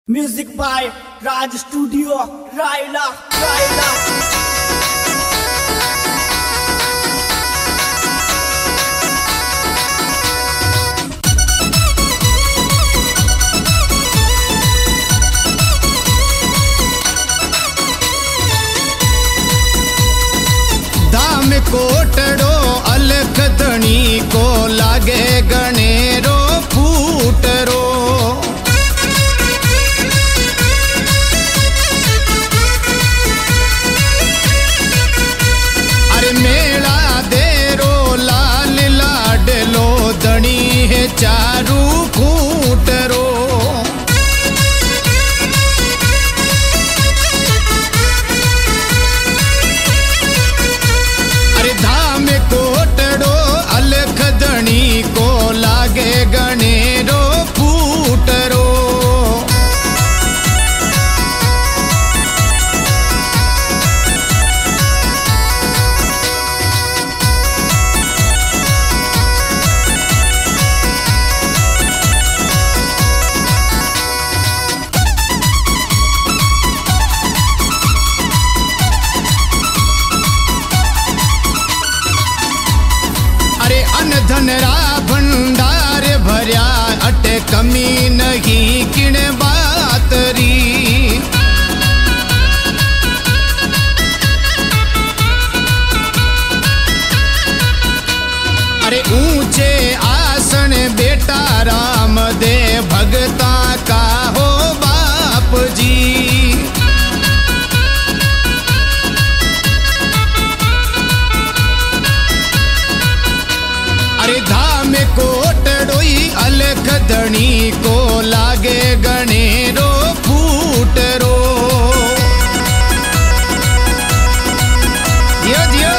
Music by Raj Studio, Raila. धाम कोटड़ो अलख धनी को लागे गणेरो फूटरो। अरे मेला देरो लाल लाडलो धनी है चारू खूटरो। धाम कोटड़ो अलख धनी को लागे गणेरो फूटरो। धनरा भंडार भर्या अटे कमी नहीं किण बातरी। अरे ऊंचे आसन बेटा राम दे भगता का हो बाप जी। अरे धाम कोटड़ोई अलख धनी को लागे गणेरो फूटरो। दियो दियो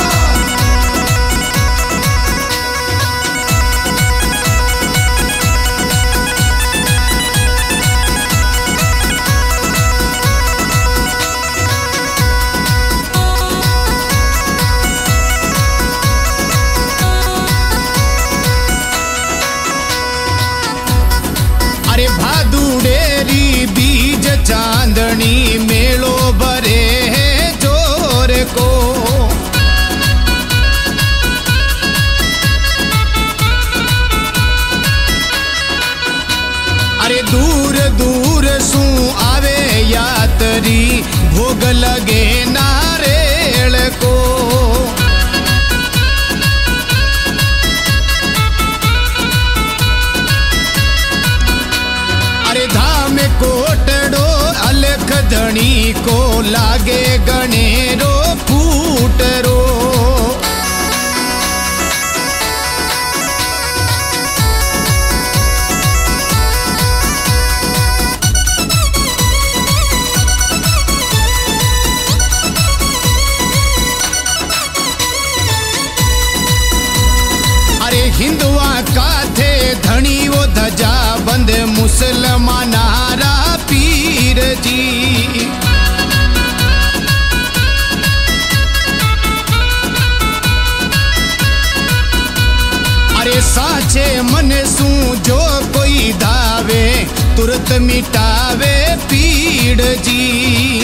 भादुड़ेरी बीज चांदनी मेलो भरे है जोर को। अरे दूर दूर सू आवे यात्री भोग लगे नारेल को। अरे धाम कोटड़ो अलख धनी को लागे गणेरो फूटरो। अरे हिंदुआ का थे धनी वो धजा बंद मुसलमानारा पीर जी। अरे साचे मन सू जो कोई दावे तुरत मिटावे पीड़ जी।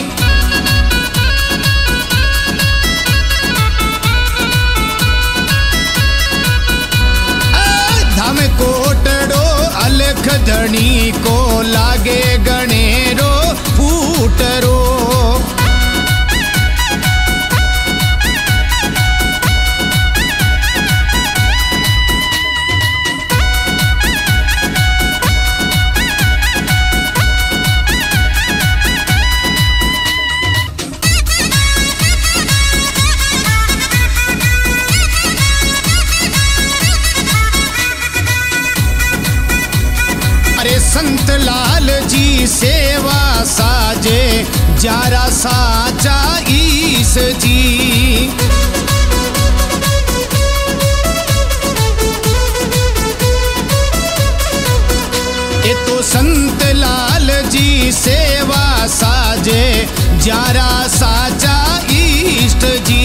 धाम कोटड़ो अलख धनी को लागे गणेरो फूटरो। संत लाल जी सेवा साजे जारा साचा ईस जी। ये तो संत लाल जी सेवा साजे जारा साचा ईष्ट जी।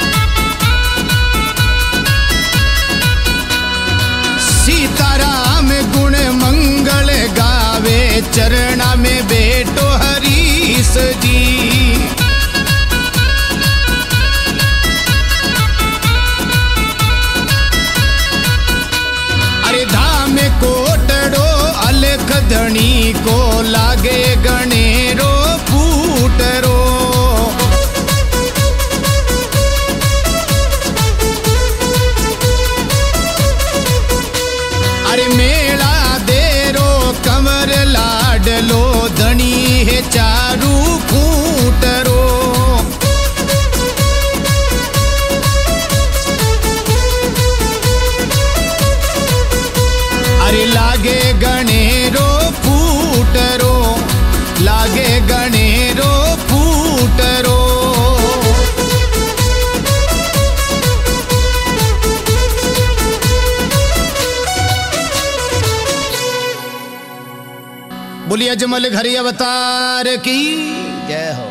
सीताराम खधणी को लागे गणेरो फूटरो। अरे मेला देरो कंवर लाडलो धनी है चारू खूटरो। अरे लागे गणेरो फूटरो, लागे गणेरो फूटरो। बोलिए अजमल घरी अवतार की जय हो।